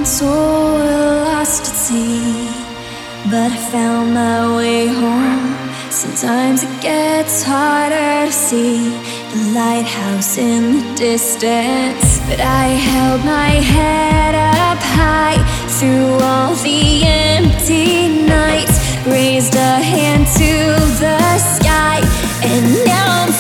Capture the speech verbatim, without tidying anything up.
so lost at sea, but I found my way home. Sometimes it gets harder to see the lighthouse in the distance, but I held my head up high through all the empty nights, raised a hand to the sky, and now I'm